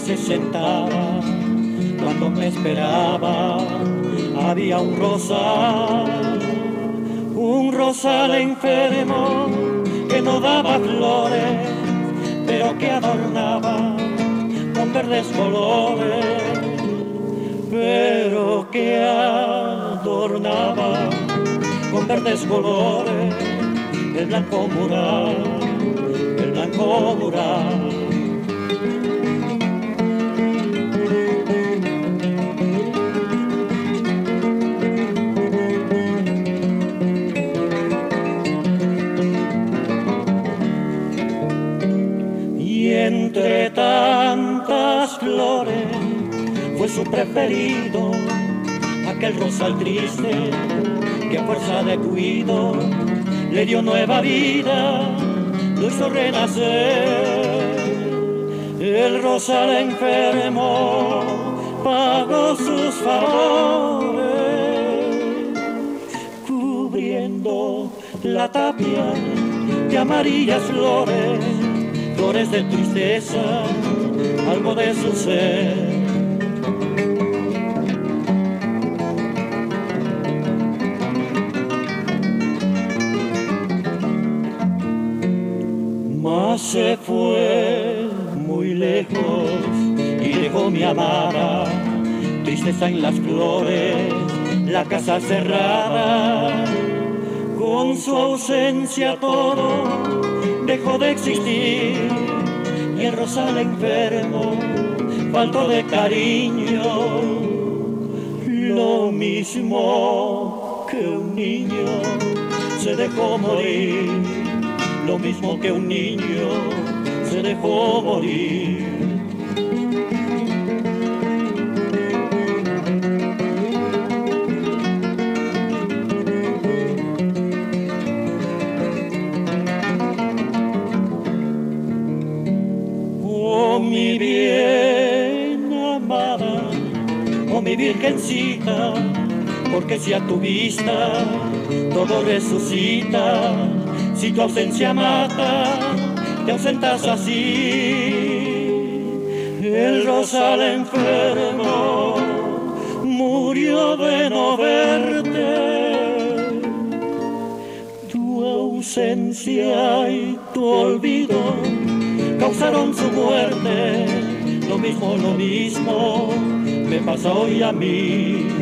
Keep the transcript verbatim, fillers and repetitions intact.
se sentaba cuando me esperaba. Había un rosal, un rosal enfermo que no daba flores, pero que adornaba con verdes colores, pero que adornaba con verdes colores el blanco mural, el blanco mural. Y entre tantas flores fue su preferido aquel rosal triste que a fuerza de cuido le dio nueva vida, lo hizo renacer. El rosal enfermo pagó sus favores, cubriendo la tapia de amarillas flores, flores de tristeza, algo de su ser. Mas se fue muy lejos y dejó mi amada, tristeza en las flores, la casa cerrada. Con su ausencia todo dejó de existir y el rosal enfermo faltó de cariño, lo mismo que un niño se dejó morir, lo mismo que un niño se dejó morir. Oh, mi bien amada, oh, mi virgencita, porque si a tu vista todo resucita, si tu ausencia mata, te ausentas así. El rosal enfermo murió de no verte. Tu ausencia y tu olvido causaron su muerte. Lo mismo, lo mismo me pasa hoy a mí.